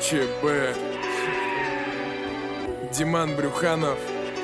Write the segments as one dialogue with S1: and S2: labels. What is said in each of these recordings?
S1: ЧБ. Диман Брюханов.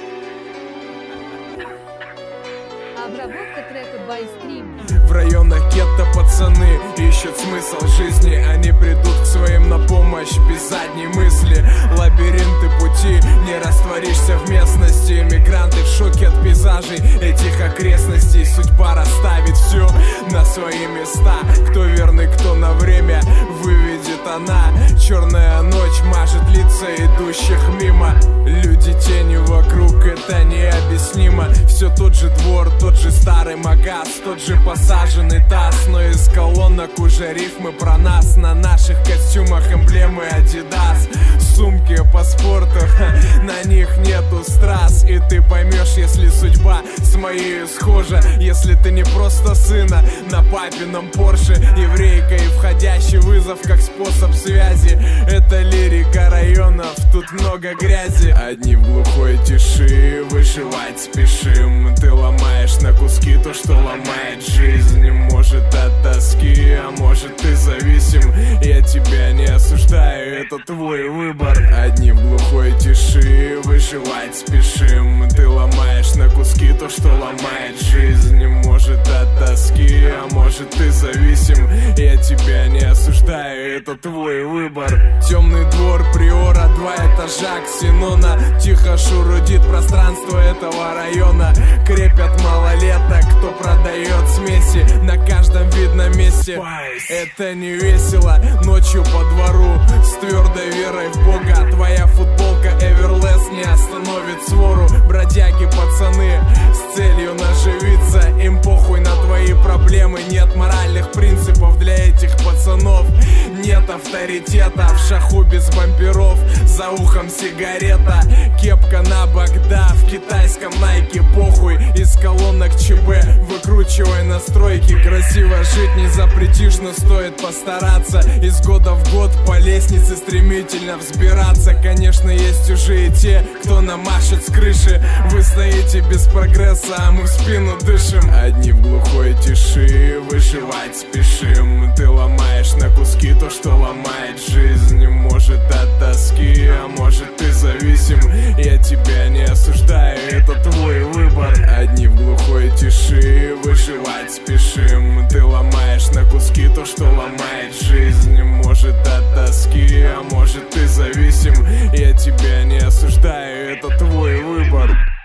S2: Обработка трека Байстрим.
S1: В районах гетто пацаны ищут смысл жизни. Они придут к своим на помощь без задней мысли. Лабиринты пути, не растворишься в местности. Мигранты в шоке от пейзажей этих окрестностей. Судьба расставит все на свои места. Кто верный, кто на время, выведет она. Черная ночь мажет лица идущих мимо. Люди тени вокруг, это необъяснимо. Все тот же двор, тот же старый магаз, тот же посаженный таз. Но из колонок уже рифмы про нас. На наших костюмах эмблемы Adidas. Сумки по спорту, на них нету страз. И ты поймешь, если судьба с моей схожа. Если ты не просто сына на папином Порше. Еврейка и входящий вызов как способ связи. Это лирика районов, тут много грязи. Одни в глухой тиши, выживать спешим. Ты ломаешь на куски то, что ломает жизнь. Может от тоски, а может ты зависим. Я тебя не осуждаю, это твой выбор. Одни в глухой тиши, выживать спешим. Ты ломаешь на куски то, что ломает жизнь. Может от тоски, а может ты зависим. Я тебя не осуждаю, это твой выбор. Темный двор Приора, 2 этажа Ксенона. Тихо шурудит пространство этого района. Крепят малолеток, кто продает смеси. На каждом видном месте. Это не весело, ночью по двору с твердой верой в Бога. Твоя футболка Everlast не остановит свору. Бродяги пацаны с целью наживиться. Им похуй на твои проблемы. Нет моральных принципов для этих пацанов. Нет авторитета в шаху без бамперов. За ухом сигарета, кепка на бок, да, в китайском Найке. Похуй, из колонок ЧБ выкручивай настройки. Красиво жить не запретишь, но стоит постараться. Из года в год по лестнице стремительно взбираться. Конечно, есть уже и те, кто намашет с крыши. Вы стоите без прогресса, а мы в спину дышим. Одни в глухой тиши, выживать спешим. Ты ломаешь на куски то, что ломает жизнь. Может от тоски, а может ты зависим. Я тебя не осуждаю, это твой выбор. Одни в глухой тиши, выживать спешим. Ты ломаешь на куски то, что ломает жизнь. Может от тоски, а может ты зависим. Я тебя не осуждаю, это твой выбор.